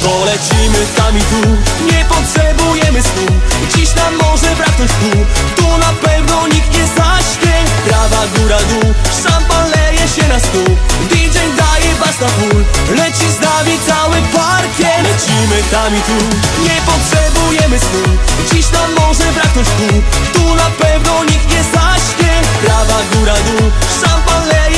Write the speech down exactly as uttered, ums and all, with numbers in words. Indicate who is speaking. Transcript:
Speaker 1: Polecimy tam i tu, nie potrzebujemy snu. Dziś nam może braknąć tchu, tu na pewno nikt nie zaśnie. Prawa, góra, dół, szampan leje się na stół. D J daje bas na full, leci z nami cały parkiet. Lecimy tam i tu, nie potrzebujemy snu. Dziś nam może braknąć tchu, tu na pewno nikt nie zaśnie. Prawa, góra, dół, szampan leje